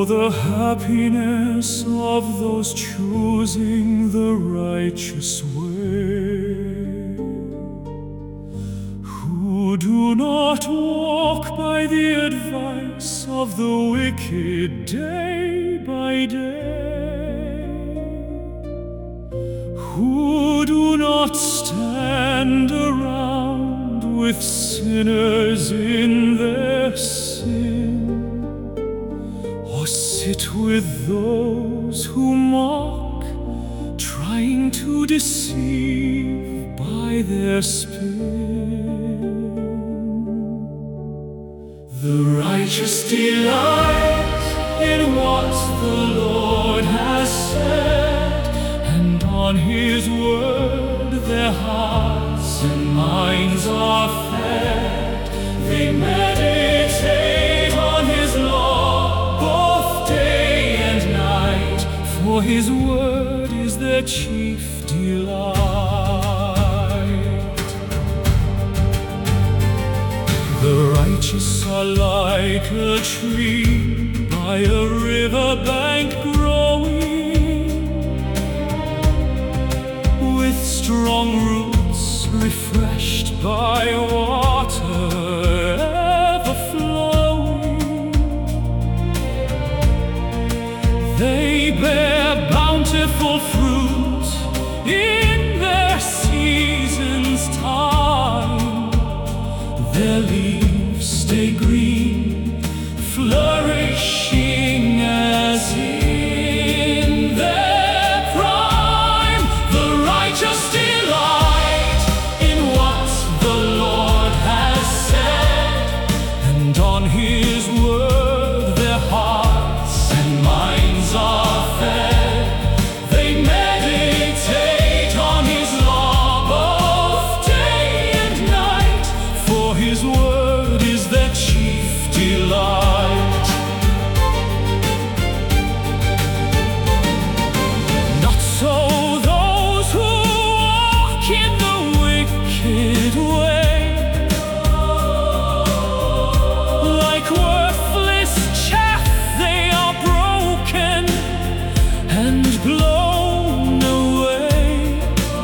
the happiness of those choosing the righteous way, who do not walk by the advice of the wicked day by day, who do not stand around with sinners in their sin, or sit with those who mock, trying to deceive by their spin. The righteous delight in what the Lord has said, and on His word their hearts and minds are fed. They meditate on His law both day and night, for His word is their chief delight. The righteous are like a tree by a river bank growing, with strong roots refreshed by water ever flowing. They bear bountiful fruit in their season's time. Their leaves stay green, flourishing as in their prime. The righteous delight in what the Lord has said, and on His word their hearts and minds are fed. They meditate on His law both day and night, for His word is their chief delight. Not so those who walk in the wicked way, like worthless chaff they are broken and blown away.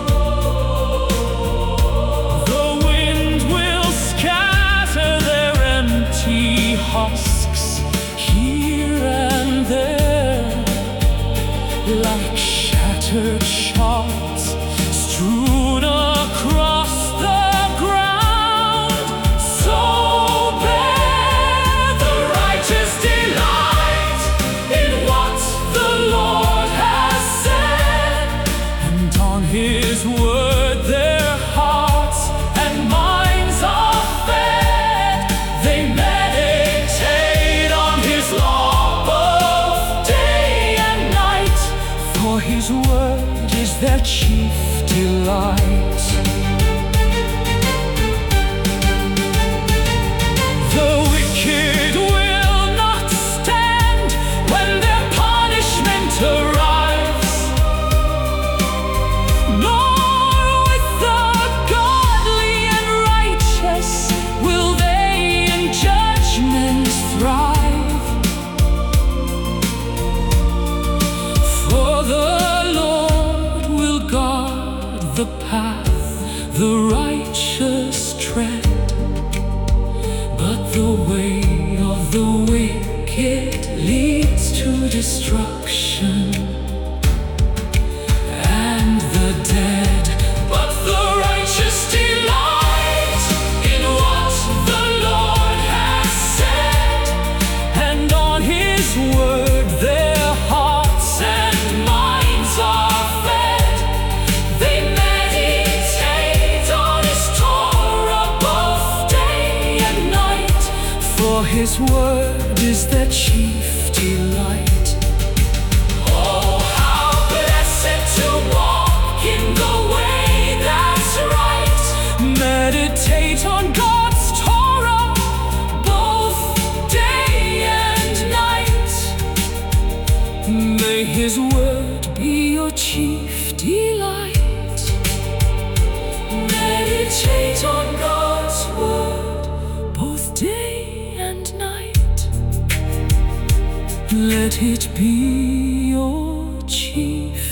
The wind will scatter their empty husks here and there, like shattered shards strewn across the ground. So bear the righteous delight in what the Lord has said, and on His word their hearts and minds are fed. They meditate on His law both day and night, for His word is their chief delight. The wicked will not stand when their punishment arrives, nor with the godly and righteous will they in judgment thrive. For the Lord will guard the path the righteous tread, but the way of the wicked leads to destruction and the dead. But the righteous delight in what the Lord has said, and on His word their hearts and minds are fed. They meditate on His Torah both day and night, for His word is their chief delight. Oh, how blessed to walk in the way that's right. Meditate on God's Torah both day and night. May His word be your chief delight. Meditate on God's word both day and night, Let it be your chief